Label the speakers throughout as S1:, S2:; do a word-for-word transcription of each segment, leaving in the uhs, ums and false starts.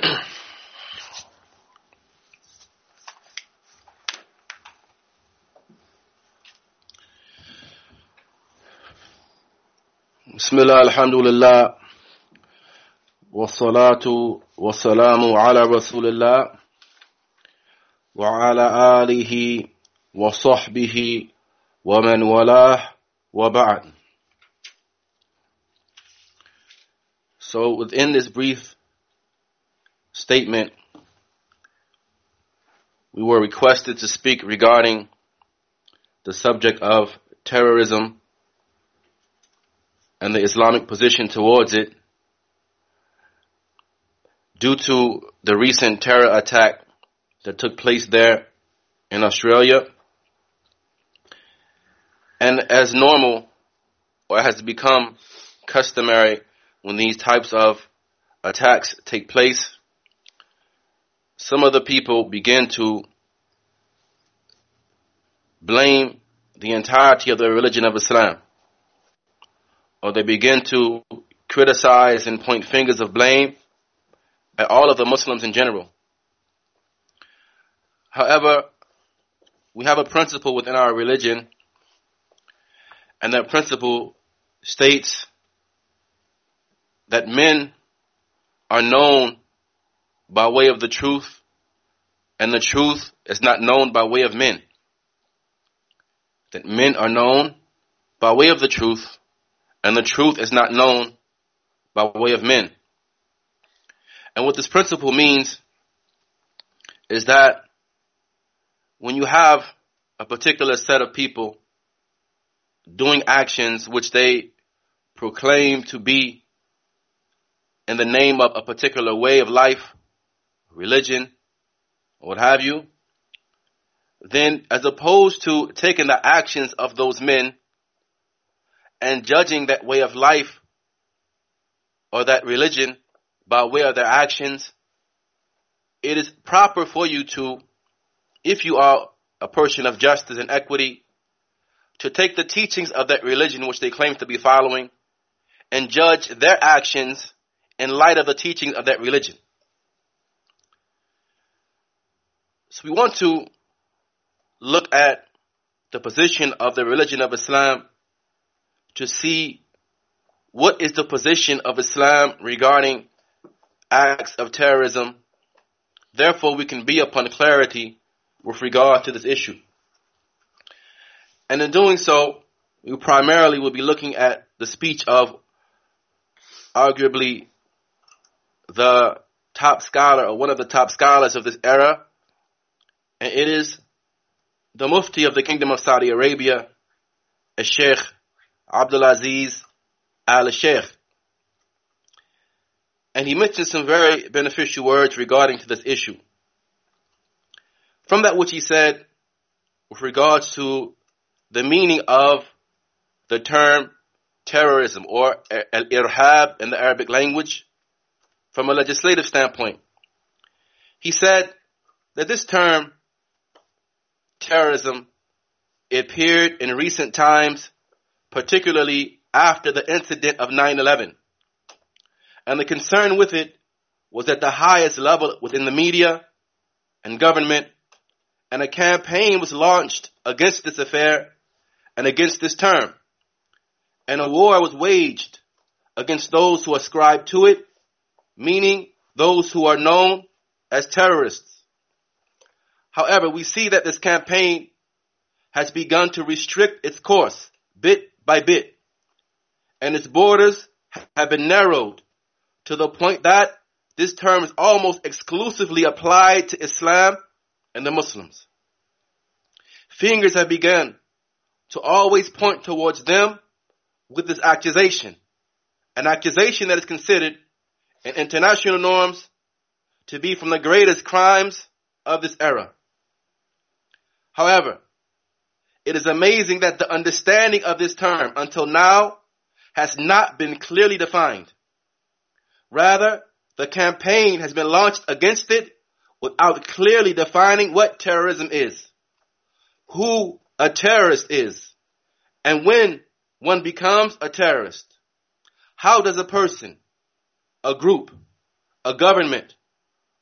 S1: Bismillah, alhamdulillah, wassalatu wassalamu ala rasulillah, wa ala alihi wa sahbihi wa man walah wa ba'd. So within this brief statement, we were requested to speak regarding the subject of terrorism and the Islamic position towards it due to the recent terror attack that took place there in Australia. And as normal, or has become customary when these types of attacks take place, some of the people begin to blame the entirety of the religion of Islam, or they begin to criticize and point fingers of blame at all of the Muslims in general. However, we have a principle within our religion, and that principle states that men are known by way of the truth, and the truth is not known by way of men. That men are known by way of the truth, and the truth is not known by way of men. And what this principle means is that when you have a particular set of people doing actions which they proclaim to be in the name of a particular way of life, religion, or what have you, then as opposed to taking the actions of those men and judging that way of life or that religion by way of their actions, it is proper for you to, if you are a person of justice and equity, to take the teachings of that religion which they claim to be following and judge their actions in light of the teachings of that religion. So we want to look at the position of the religion of Islam to see what is the position of Islam regarding acts of terrorism. Therefore, we can be upon clarity with regard to this issue. And in doing so, we primarily will be looking at the speech of arguably the top scholar, or one of the top scholars of this era, and it is the Mufti of the Kingdom of Saudi Arabia, Sheikh Abdulaziz Al-Sheikh. And he mentioned some very beneficial words regarding to this issue. From that which he said with regards to the meaning of the term terrorism, or al-irhab in the Arabic language, from a legislative standpoint, he said that this term terrorism appeared in recent times, particularly after the incident of nine eleven. And the concern with it was at the highest level within the media and government, and a campaign was launched against this affair and against this term. And a war was waged against those who ascribe to it, meaning those who are known as terrorists. However, we see that this campaign has begun to restrict its course bit by bit, and its borders have been narrowed to the point that this term is almost exclusively applied to Islam and the Muslims. Fingers have begun to always point towards them with this accusation, an accusation that is considered in international norms to be from the greatest crimes of this era. However, it is amazing that the understanding of this term until now has not been clearly defined. Rather, the campaign has been launched against it without clearly defining what terrorism is, who a terrorist is, and when one becomes a terrorist. How does a person, a group, a government,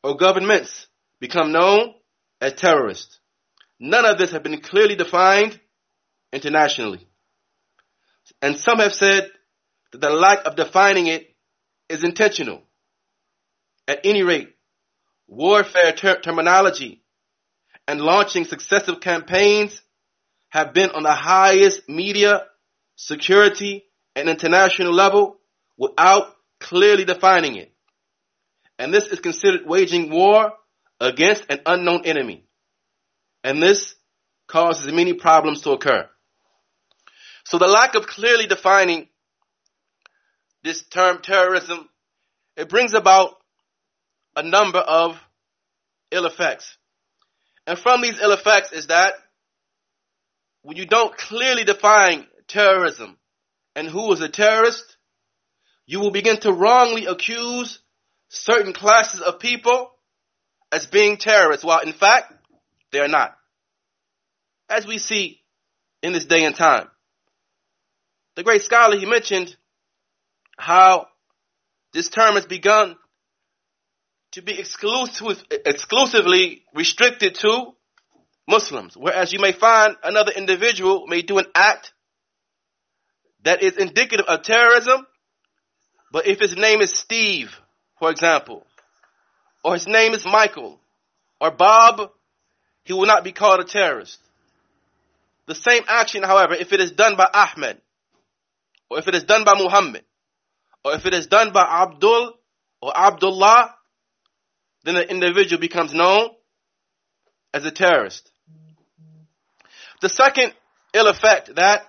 S1: or governments become known as terrorists. None of this have been clearly defined internationally. And some have said that the lack of defining it is intentional. At any rate, warfare ter- terminology and launching successive campaigns have been on the highest media, security, and international level without clearly defining it. And this is considered waging war against an unknown enemy. And this causes many problems to occur. So the lack of clearly defining this term terrorism, it brings about a number of ill effects. And from these ill effects is that when you don't clearly define terrorism and who is a terrorist, you will begin to wrongly accuse certain classes of people as being terrorists, while in fact, they are not. As we see in this day and time. The great scholar, he mentioned how this term has begun to be exclusive, exclusively restricted to Muslims, whereas you may find another individual may do an act that is indicative of terrorism, but if his name is Steve, for example, or his name is Michael or Bob, he will not be called a terrorist. The same action, however, if it is done by Ahmed, or if it is done by Muhammad, or if it is done by Abdul or Abdullah, then the individual becomes known as a terrorist. The second ill effect that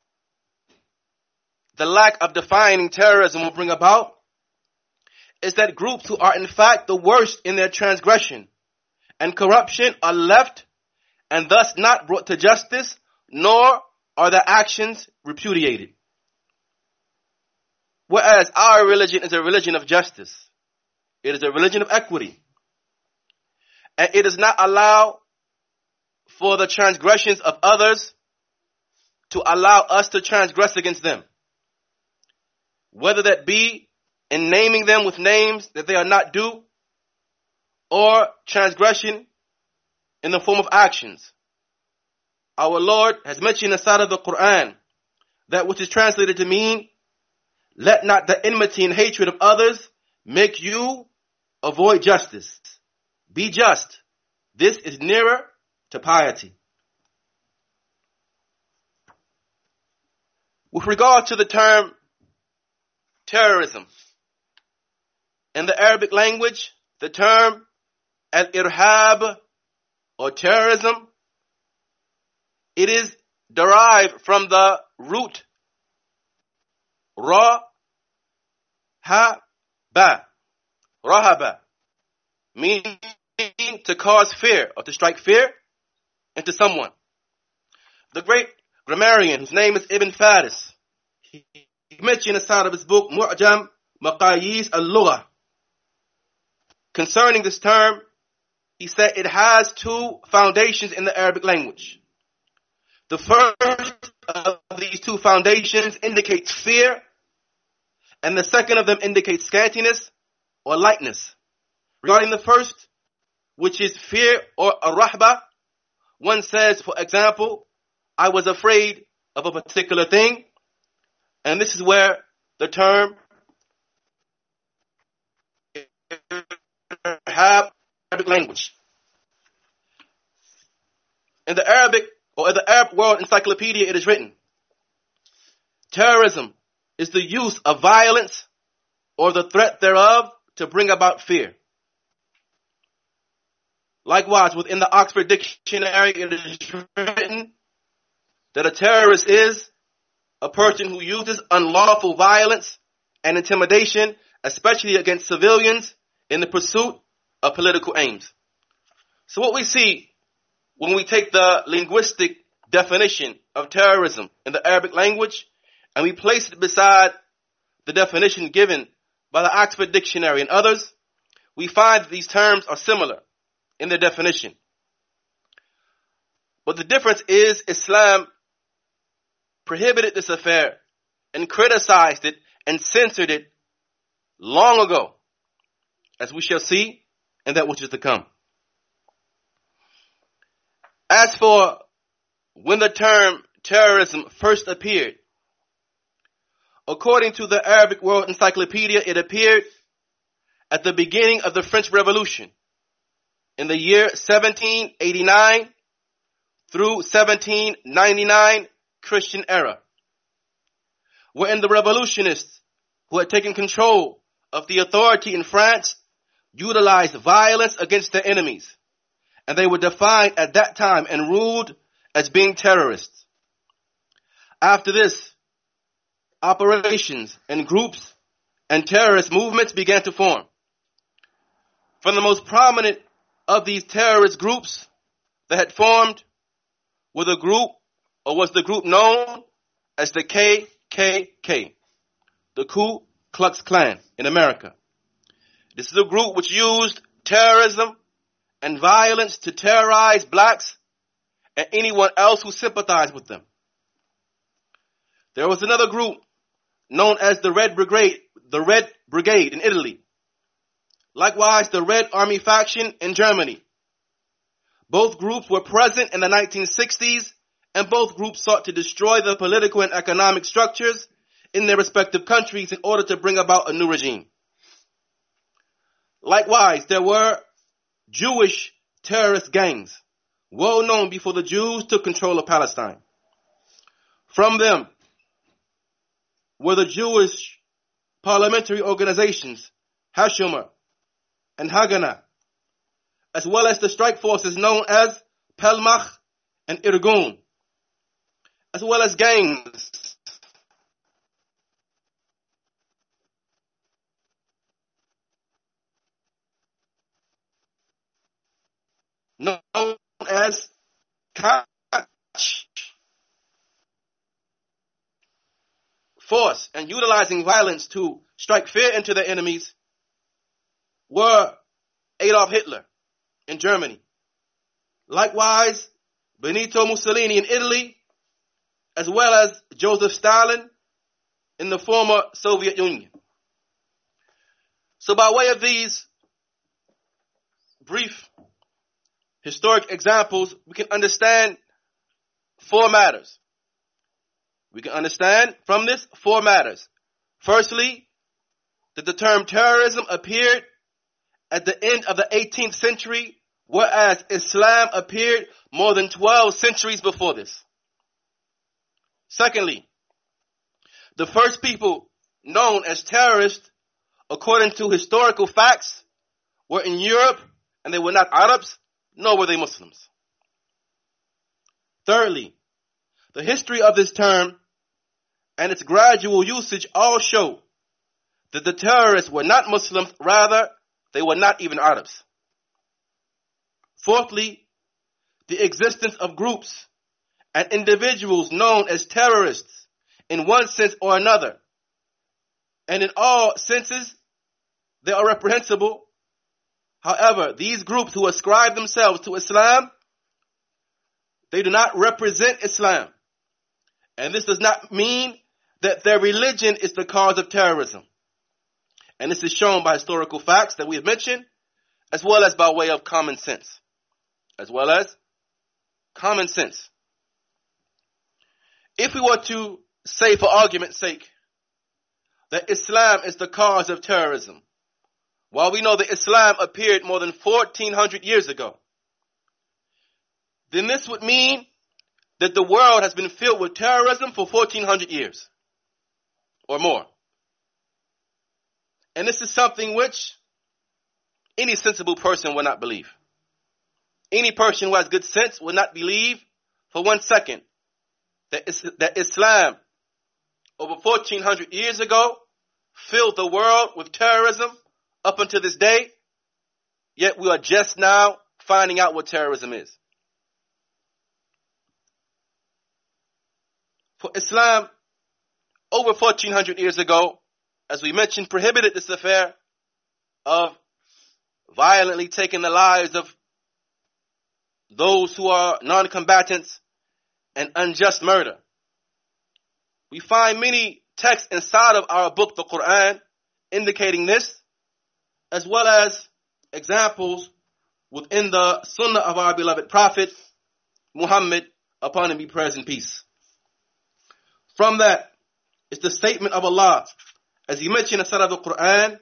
S1: the lack of defining terrorism will bring about is that groups who are in fact the worst in their transgression and corruption are left and thus not brought to justice, nor are their actions repudiated. Whereas our religion is a religion of justice. It is a religion of equity. And it does not allow for the transgressions of others to allow us to transgress against them. Whether that be in naming them with names that they are not due, or transgression in the form of actions. Our Lord has mentioned inside of the Quran that which is translated to mean, let not the enmity and hatred of others make you avoid justice. Be just. This is nearer to piety. With regard to the term terrorism, in the Arabic language, the term al-irhab or terrorism, it is derived from the root ra ha ba, rahaba, meaning to cause fear or to strike fear into someone. The great grammarian, whose name is Ibn Faris, he mentioned inside of his book Mu'jam Maqayis al-Lugha, concerning this term, he said it has two foundations in the Arabic language. The first of these two foundations indicates fear, and the second of them indicates scantiness or lightness. Regarding the first, which is fear or ar-rahba, one says, for example, I was afraid of a particular thing, and this is where the term have Arabic language. In the Arabic or in the Arab World Encyclopedia, it is written, terrorism is the use of violence or the threat thereof to bring about fear. Likewise, within the Oxford Dictionary, it is written that a terrorist is a person who uses unlawful violence and intimidation, especially against civilians, in the pursuit of political aims. So what we see when we take the linguistic definition of terrorism in the Arabic language and we place it beside the definition given by the Oxford Dictionary and others, we find that these terms are similar in their definition. But the difference is Islam prohibited this affair and criticized it and censored it long ago, as we shall see and that which is to come. As for when the term terrorism first appeared, according to the Arabic World Encyclopedia, it appeared at the beginning of the French Revolution in the year seventeen eighty-nine through seventeen ninety-nine Christian era, wherein the revolutionists who had taken control of the authority in France utilized violence against their enemies, and they were defined at that time and ruled as being terrorists. After this, operations and groups and terrorist movements began to form. From the most prominent of these terrorist groups that had formed were the group, or was the group known as the K K K, the Ku Klux Klan in America. This is a group which used terrorism and violence to terrorize blacks and anyone else who sympathized with them. There was another group known as the Red Brigade, the Red Brigade in Italy. Likewise, the Red Army faction in Germany. Both groups were present in the nineteen sixties, and both groups sought to destroy the political and economic structures in their respective countries in order to bring about a new regime. Likewise, there were Jewish terrorist gangs, well known before the Jews took control of Palestine. From them were the Jewish parliamentary organizations, Hashomer and Haganah, as well as the strike forces known as Palmach and Irgun, as well as gangs known as Kach. Force and utilizing violence to strike fear into their enemies were Adolf Hitler in Germany. Likewise, Benito Mussolini in Italy, as well as Joseph Stalin in the former Soviet Union. So by way of these brief historic examples, we can understand four matters. We can understand from this four matters. Firstly, that the term terrorism appeared at the end of the eighteenth century, whereas Islam appeared more than twelve centuries before this. Secondly, the first people known as terrorists, according to historical facts, were in Europe, and they were not Arabs, nor were they Muslims. Thirdly, the history of this term and its gradual usage all show that the terrorists were not Muslims, rather, they were not even Arabs. Fourthly, the existence of groups and individuals known as terrorists in one sense or another, and in all senses, they are reprehensible. However, these groups who ascribe themselves to Islam, they do not represent Islam. And this does not mean that their religion is the cause of terrorism. And this is shown by historical facts that we have mentioned, as well as by way of common sense. As well as common sense. If we were to say, for argument's sake, that Islam is the cause of terrorism, while we know that Islam appeared more than fourteen hundred years ago, then this would mean that the world has been filled with terrorism for fourteen hundred years or more. And this is something which any sensible person will not believe. Any person who has good sense will not believe for one second that, is, that Islam over fourteen hundred years ago filled the world with terrorism up until this day, yet we are just now finding out what terrorism is. For Islam, over fourteen hundred years ago, as we mentioned, prohibited this affair of violently taking the lives of those who are non-combatants and unjust murder. We find many texts inside of our book, the Quran, indicating this, as well as examples within the sunnah of our beloved Prophet Muhammad, upon him be praise and peace. From that is the statement of Allah, as he mentioned in Surah Al-Quran,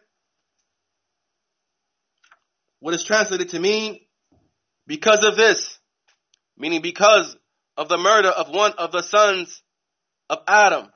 S1: what is translated to mean, because of this, meaning because of the murder of one of the sons of Adam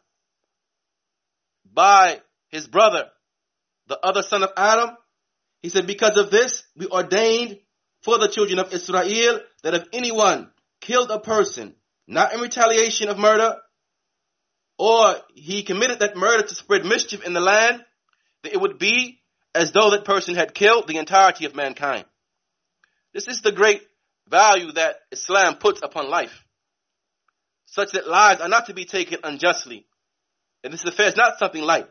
S1: by his brother, the other son of Adam. He said, because of this, we ordained for the children of Israel that if anyone killed a person, not in retaliation of murder, or he committed that murder to spread mischief in the land, that it would be as though that person had killed the entirety of mankind. This is the great value that Islam puts upon life, such that lives are not to be taken unjustly. And this affair is not something light.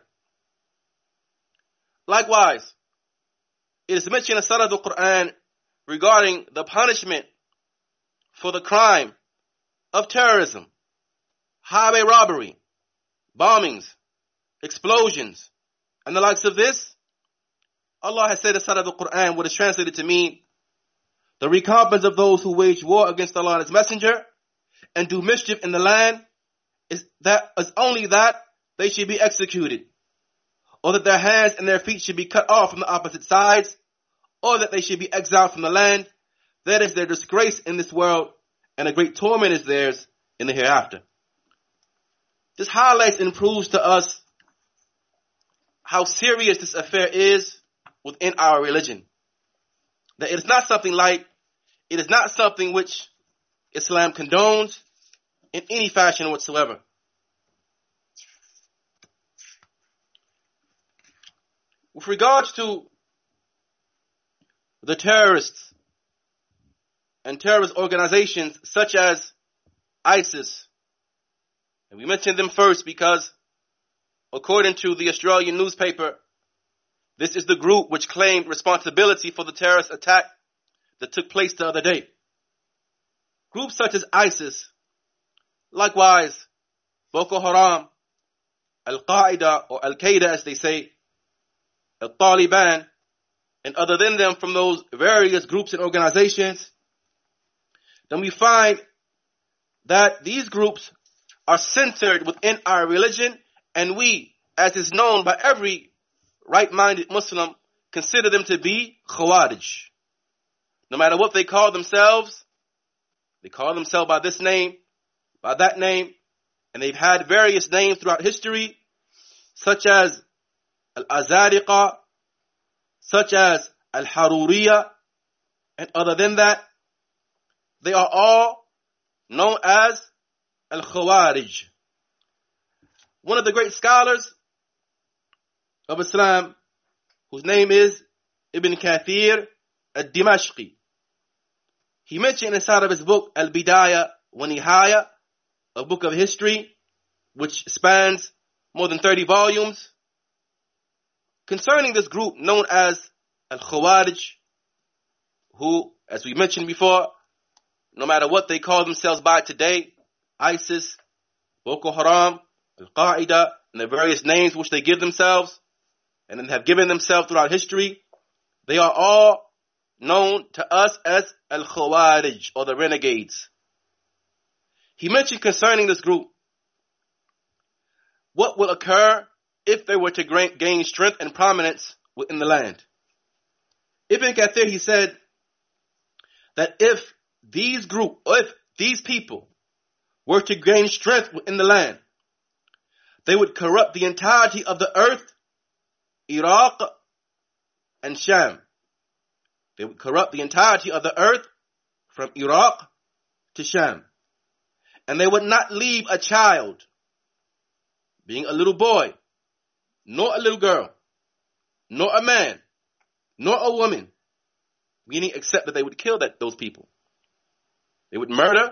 S1: Likewise, it is mentioned in Surah Al-Quran regarding the punishment for the crime of terrorism, highway robbery, bombings, explosions, and the likes of this. Allah has said in Surah Al-Quran what is translated to mean, the recompense of those who wage war against Allah and His Messenger and do mischief in the land is that is only that they should be executed, or that their hands and their feet should be cut off from the opposite sides, or that they should be exiled from the land. That is their disgrace in this world, and a great torment is theirs in the hereafter. This highlights and proves to us how serious this affair is within our religion. That it is not something light. It is not something which Islam condones in any fashion whatsoever. With regards to the terrorists and terrorist organizations such as ISIS, and we mentioned them first because, according to the Australian newspaper, this is the group which claimed responsibility for the terrorist attack that took place the other day. Groups such as ISIS, likewise Boko Haram, Al-Qaeda or Al-Qaeda as they say, Al-Taliban, and other than them from those various groups and organizations, then we find that these groups are centered within our religion, and we, as is known by every right-minded Muslim, consider them to be Khawarij. No matter what they call themselves, they call themselves by this name, by that name, and they've had various names throughout history, such as Al-Azariqa, such as Al-Haruriya, and other than that, they are all known as Al-Khawarij. One of the great scholars of Islam, whose name is Ibn Kathir al-Dimashqi, he mentioned inside of his book Al-Bidayah wa Nihaya, a book of history which spans more than thirty volumes, concerning this group known as Al-Khawarij, who, as we mentioned before, no matter what they call themselves by today, ISIS, Boko Haram, Al-Qaeda, and the various names which they give themselves, and then have given themselves throughout history, they are all known to us as Al-Khawarij, or the renegades. He mentioned concerning this group, what will occur if they were to gain strength and prominence within the land. Ibn Kathir, he said that if these group, or if these people were to gain strength within the land, they would corrupt the entirety of the earth, Iraq and Sham. They would corrupt the entirety of the earth from Iraq to Sham. And they would not leave a child, being a little boy, nor a little girl, nor a man, nor a woman, meaning except that they would kill that those people. They would murder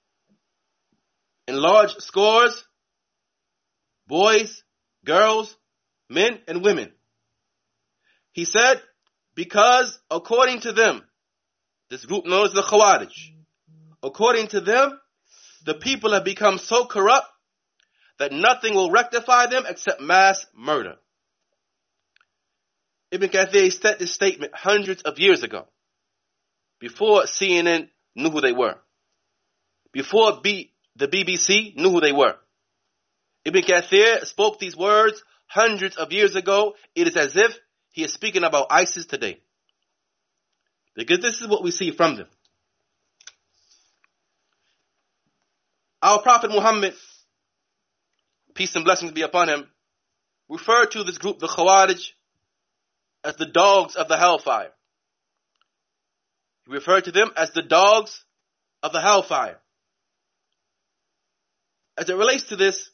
S1: in large scores boys, girls, men, and women. He said, because according to them, this group known as the Khawarij, according to them, the people have become so corrupt that nothing will rectify them except mass murder. Ibn Kathir said this statement hundreds of years ago, before C N N knew who they were, before B, the B B C knew who they were. Ibn Kathir spoke these words hundreds of years ago. It is as if he is speaking about ISIS today, because this is what we see from them. Our Prophet Muhammad, peace and blessings be upon him, referred to this group, the Khawarij, as the dogs of the hellfire. He referred to them as the dogs of the hellfire. As it relates to this,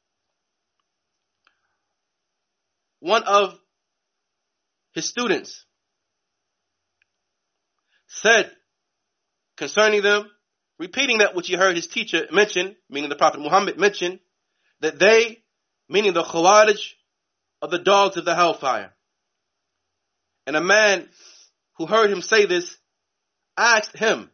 S1: one of his students said concerning them, repeating that which he heard his teacher mention, meaning the Prophet Muhammad mention, that they, meaning the Khawarij, are the dogs of the hellfire. And a man who heard him say this asked him,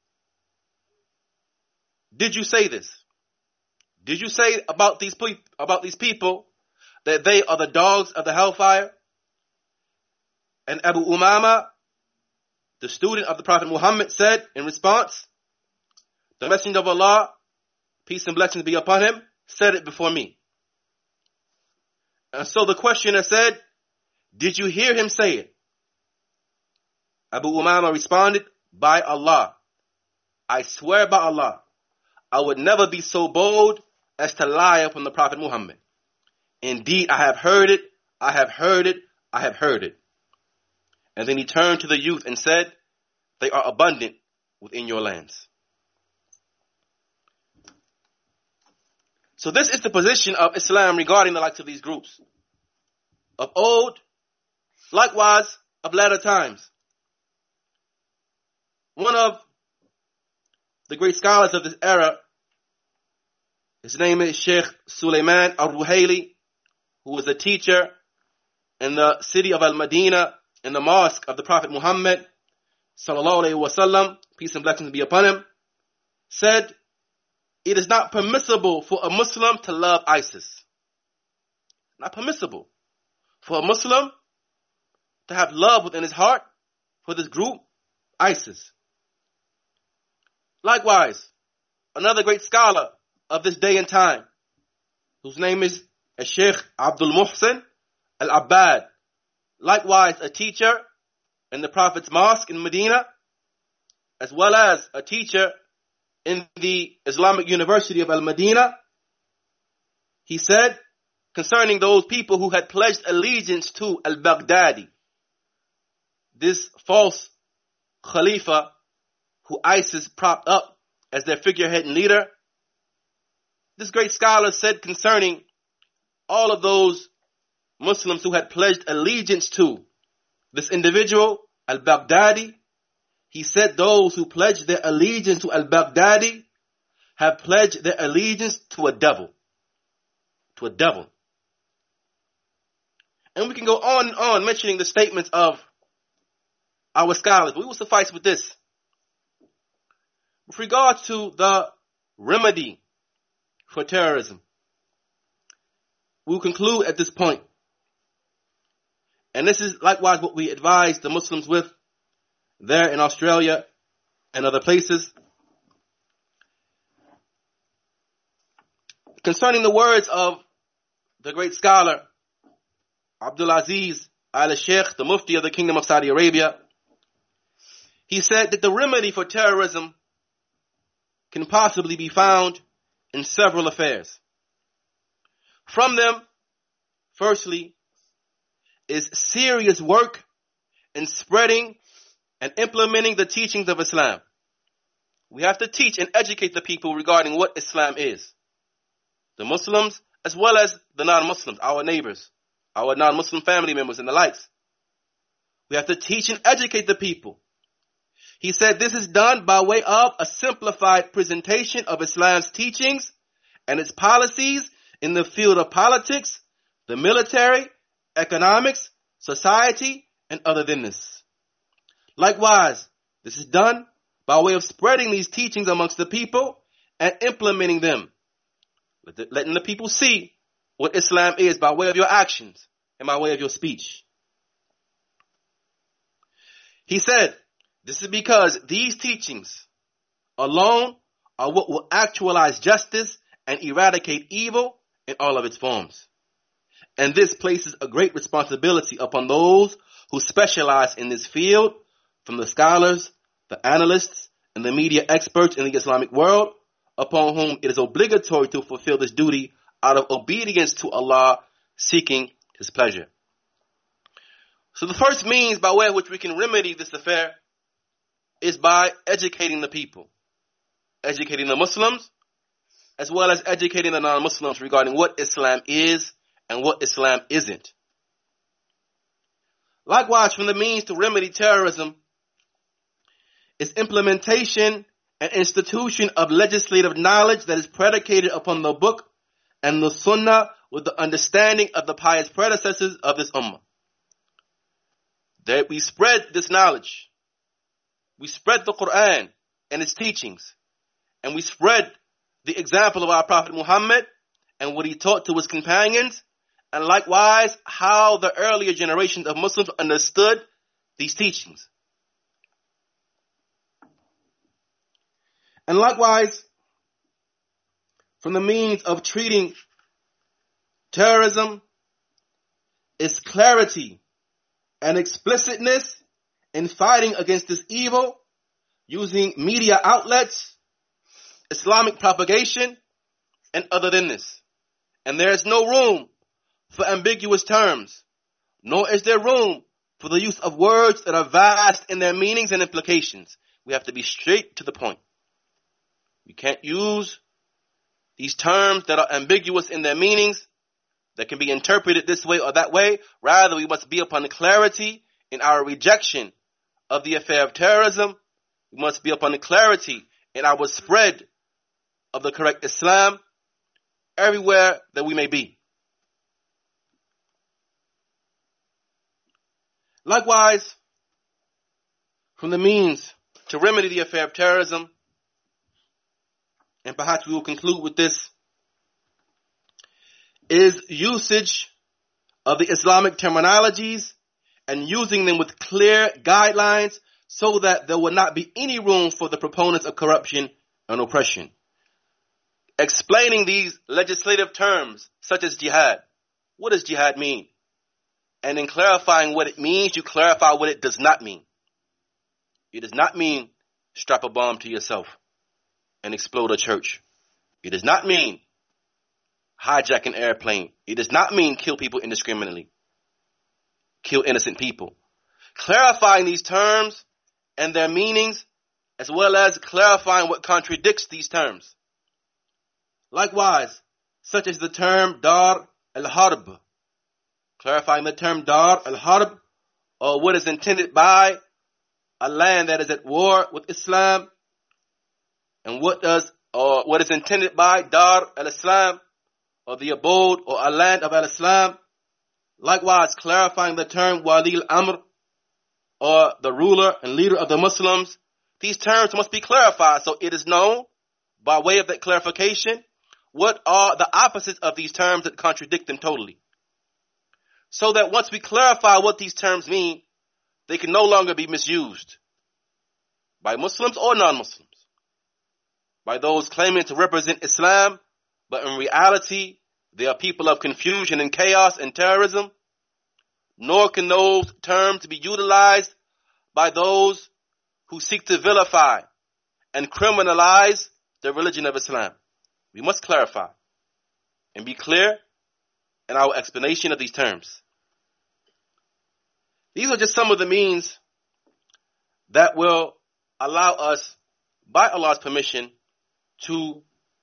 S1: did you say this? Did you say about these, pe- about these people that they are the dogs of the hellfire? And Abu Umama, the student of the Prophet Muhammad, said in response, the Messenger of Allah, peace and blessings be upon him, said it before me. And so the questioner said, did you hear him say it? Abu Umama responded, by Allah, I swear by Allah, I would never be so bold as to lie upon the Prophet Muhammad. Indeed, I have heard it, I have heard it, I have heard it. And then he turned to the youth and said, they are abundant within your lands. So this is the position of Islam regarding the likes of these groups. Of old, likewise of latter times. One of the great scholars of this era, his name is Sheikh Sulaiman al-Ruhaili, who was a teacher in the city of Al-Madinah, in the mosque of the Prophet Muhammad, sallallahu alayhi wa sallam, peace and blessings be upon him, said, it is not permissible for a Muslim to love ISIS. Not permissible for a Muslim to have love within his heart for this group, ISIS. Likewise, another great scholar of this day and time, whose name is Sheikh Abdul Muhsin Al-Abbad, likewise a teacher in the Prophet's Mosque in Medina, as well as a teacher in the Islamic University of Al-Madinah. He said concerning those people who had pledged allegiance to Al-Baghdadi, this false Khalifa who ISIS propped up as their figurehead and leader, this great scholar said concerning all of those Muslims who had pledged allegiance to this individual, Al-Baghdadi, he said those who pledged their allegiance to Al-Baghdadi have pledged their allegiance to a devil. To a devil. And we can go on and on mentioning the statements of our scholars, but we will suffice with this. With regard to the remedy for terrorism, we will conclude at this point. And this is likewise what we advise the Muslims with there in Australia and other places. Concerning the words of the great scholar Abdul Aziz Al-Sheikh, the Mufti of the Kingdom of Saudi Arabia, he said that the remedy for terrorism can possibly be found in several affairs. From them, firstly, is serious work in spreading and implementing the teachings of Islam. We have to teach and educate the people regarding what Islam is. The Muslims as well as the non-Muslims, our neighbors, our non-Muslim family members and the likes. We have to teach and educate the people. He said this is done by way of a simplified presentation of Islam's teachings and its policies in the field of politics, the military, economics, society, and other than this. Likewise, this is done by way of spreading these teachings amongst the people and implementing them, letting the people see what Islam is by way of your actions and by way of your speech. He said, this is because these teachings alone are what will actualize justice and eradicate evil in all of its forms. And this places a great responsibility upon those who specialize in this field, from the scholars, the analysts, and the media experts in the Islamic world, upon whom it is obligatory to fulfill this duty out of obedience to Allah, seeking His pleasure. So the first means by way of which we can remedy this affair is by educating the people, educating the Muslims, as well as educating the non-Muslims regarding what Islam is and what Islam isn't. Likewise, from the means to remedy terrorism is implementation and institution of legislative knowledge that is predicated upon the book and the sunnah with the understanding of the pious predecessors of this ummah. That we spread this knowledge. We spread the Quran and its teachings. And we spread the example of our Prophet Muhammad and what he taught to his companions. And likewise, how the earlier generations of Muslims understood these teachings. And likewise, from the means of treating terrorism is clarity and explicitness in fighting against this evil using media outlets, Islamic propagation, and other than this. And there is no room for ambiguous terms, nor is there room for the use of words that are vast in their meanings and implications. We have to be straight to the point. We can't use these terms that are ambiguous in their meanings, that can be interpreted this way or that way. Rather, we must be upon clarity in our rejection of the affair of terrorism. We must be upon clarity in our spread of the correct Islam everywhere that we may be. Likewise, from the means to remedy the affair of terrorism, and perhaps we will conclude with this, is usage of the Islamic terminologies and using them with clear guidelines so that there will not be any room for the proponents of corruption and oppression. Explaining these legislative terms such as jihad. What does jihad mean? And in clarifying what it means, you clarify what it does not mean. It does not mean strap a bomb to yourself and explode a church. It does not mean hijack an airplane. It does not mean kill people indiscriminately. Kill innocent people. Clarifying these terms and their meanings, as well as clarifying what contradicts these terms. Likewise, such as the term Dar al-Harb. Clarifying the term Dar al-Harb, or what is intended by a land that is at war with Islam, and what does, or what is intended by Dar al-Islam, or the abode or a land of al-Islam. Likewise, clarifying the term Wali al-Amr, or the ruler and leader of the Muslims. These terms must be clarified so it is known, by way of that clarification, what are the opposites of these terms that contradict them totally. So that once we clarify what these terms mean, they can no longer be misused by Muslims or non-Muslims, by those claiming to represent Islam, but in reality, they are people of confusion and chaos and terrorism. Nor can those terms be utilized by those who seek to vilify and criminalize the religion of Islam. We must clarify and be clear in our explanation of these terms. These are just some of the means that will allow us, by Allah's permission, to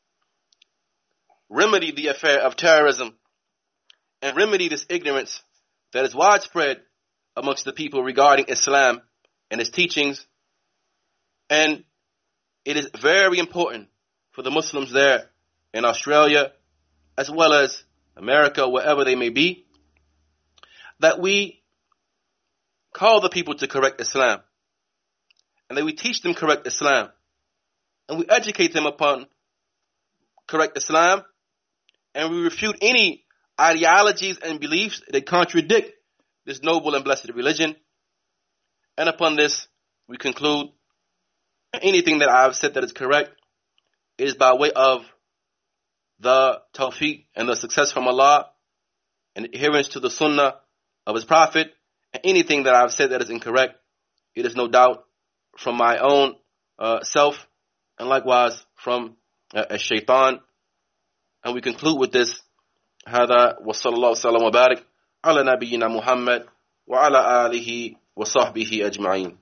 S1: remedy the affair of terrorism and remedy this ignorance that is widespread amongst the people regarding Islam and its teachings. And it is very important for the Muslims there in Australia, as well as America, wherever they may be, that we call the people to correct Islam, and that we teach them correct Islam, and we educate them upon correct Islam, and we refute any ideologies and beliefs that contradict this noble and blessed religion. And upon this, we conclude anything that I've said that is correct is by way of the tawfiq and the success from Allah and adherence to the sunnah of His Prophet. And anything that I've said that is incorrect, it is no doubt from my own uh, self and likewise from uh, a shaitan. And we conclude with this. هذا وصلى الله وسلم وبارك على نبينا محمد وعلى آله وصحبه أجمعين.